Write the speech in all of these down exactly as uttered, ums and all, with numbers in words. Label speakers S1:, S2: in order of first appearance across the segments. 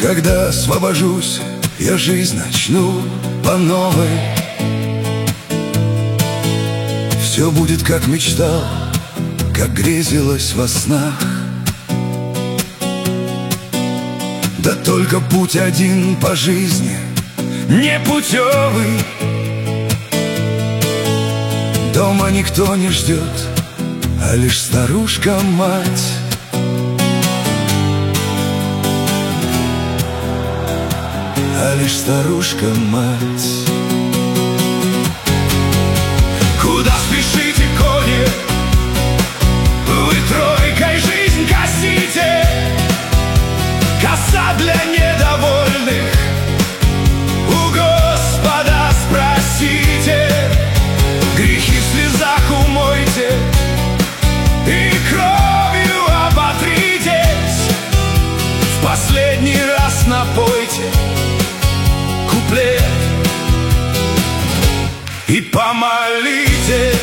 S1: Когда освобожусь, я жизнь начну по новой. Все будет, как мечтал, как грезилось во снах. Да только путь один по жизни непутевый. Дома никто не ждет, а лишь старушка-мать. А лишь старушка-мать. Куда спешите, кони? Вы тройкой жизнь косите. Коса для недовольных. У Господа спросите. Грехи в слезах умойте и кровью оботритесь. В последний раз напойте куплет и помолитесь.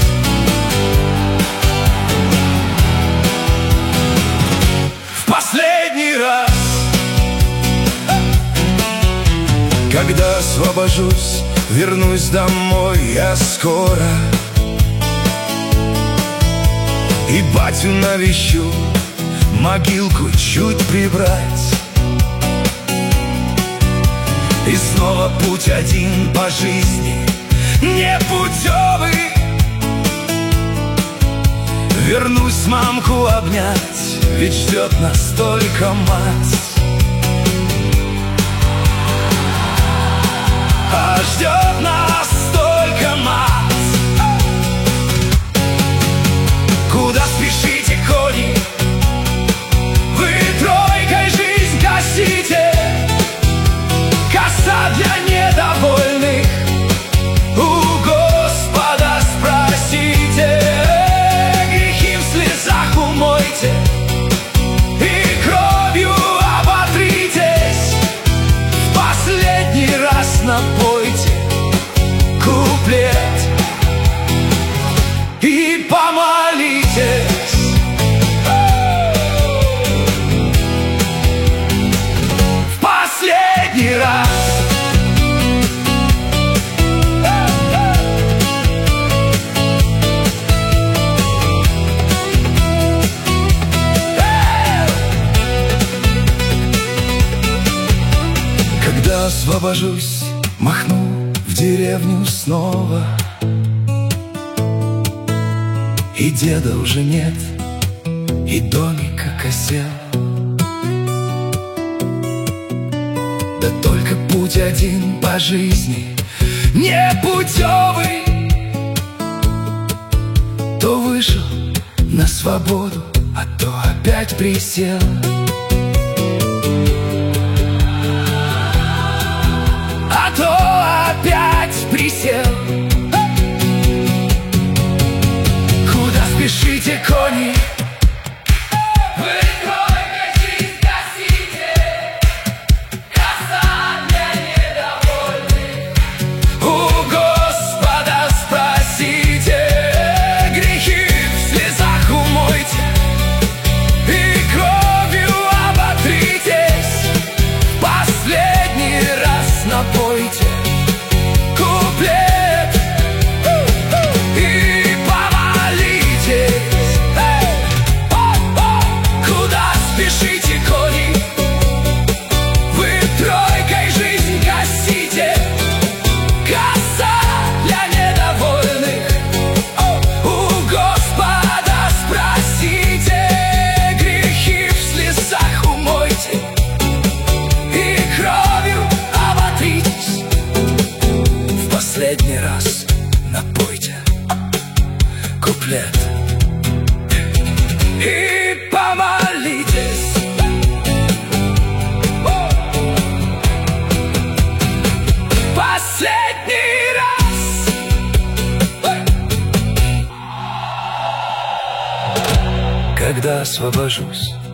S1: В последний раз. Когда освобожусь, вернусь домой я скоро. И батю навещу, могилку чуть прибрать. И снова путь один по жизни непутевый. Вернусь мамку обнять, ведь ждет нас только мать. А ждет нас только мать. Куда спешите, кони? Вы тройкой жизнь косите. Коса для недовольных. У Господа спросите. Грехи в слезах умойте и кровью оботритесь. В последний раз напойте куплет и помолитесь. В последний раз. Когда освобожусь, махну в деревню снова. И деда уже нет, и домик окосел. Да только путь один по жизни непутевый. То вышел на свободу, а то опять присел. А то опять присел. Куда спешите, кони? Вы тройкой жизнь косите. Коса для недовольных. У Господа спросите. Грехи в слезах умойте и кровью оботритесь. Последний раз напойте куплет и помолитесь. Куда спешите, кони? Вы тройкой жизнь косите. Коса для недовольных. У Господа спросите. Грехи в слезах умойте и кровью оботритесь. В последний раз напойте куплет и помолитесь. Последний раз. Когда освобожусь,